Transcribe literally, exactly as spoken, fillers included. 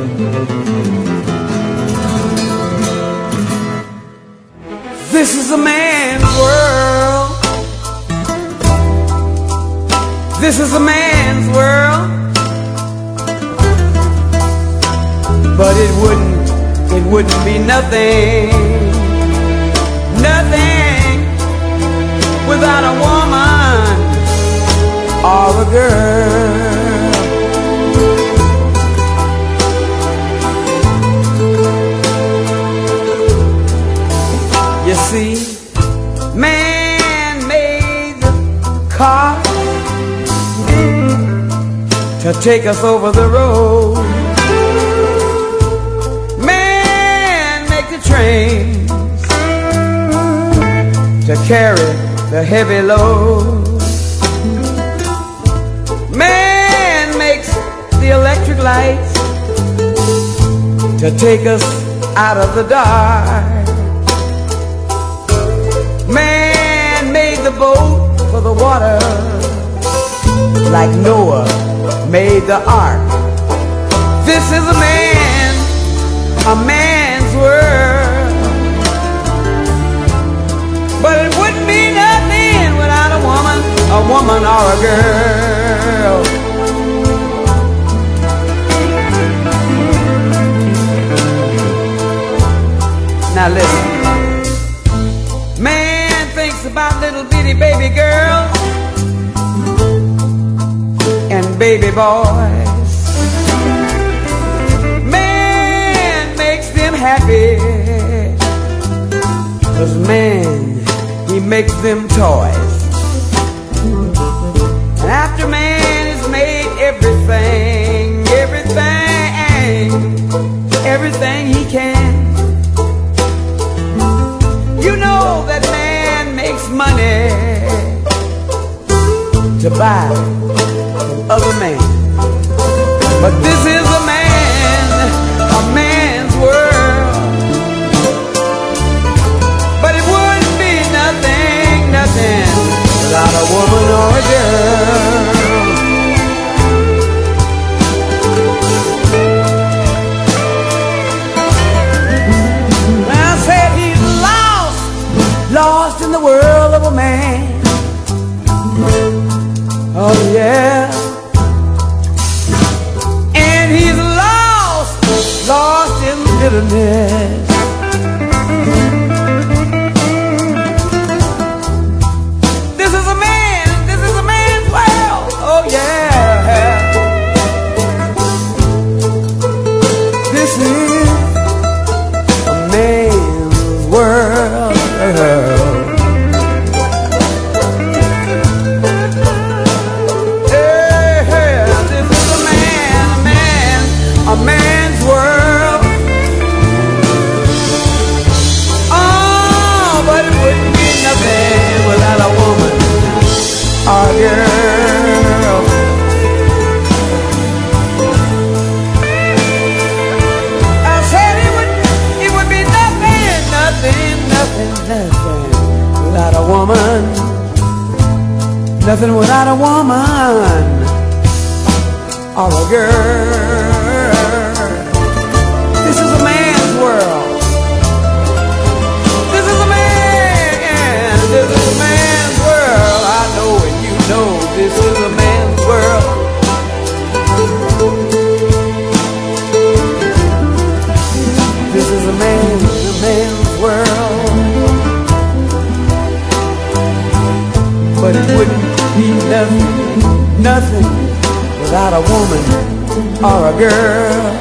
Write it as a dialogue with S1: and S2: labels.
S1: This is a man's world. This is a man's world. But it wouldn't, it wouldn't be nothing, nothing without a woman or a girl. You see, man made the car to take us over the road. Man make the trains to carry the heavy load. Man makes the electric lights to take us out of the dark. Man made the boat for the water, like Noah made the ark. This is a man, a man's world. But it wouldn't be nothing without a woman, a woman or a girl. Now listen, man thinks about little bitty baby girls and baby boys. Man makes them happy, 'cause man, he makes them toys. And after man has made everything, everything, everything he can, you know that man makes money to buy other man. But this is a man, a man's world. But it wouldn't be nothing, nothing without a woman or a girl. I said he's lost, lost in the world of a man. Oh yeah. He's lost, lost in bitterness. This is a man, this is a man's world. Oh yeah. This is a man's world. A man's world. Oh, but it wouldn't be nothing without a woman or a girl. I said it would, it would be nothing, nothing, nothing, nothing without a woman. Nothing without a woman or a girl. This is a man's world. This is a man. This is a man's world. I know and you know this is a man's world. This is a man, a man's world. But it wouldn't be nothing, nothing without a woman or a girl.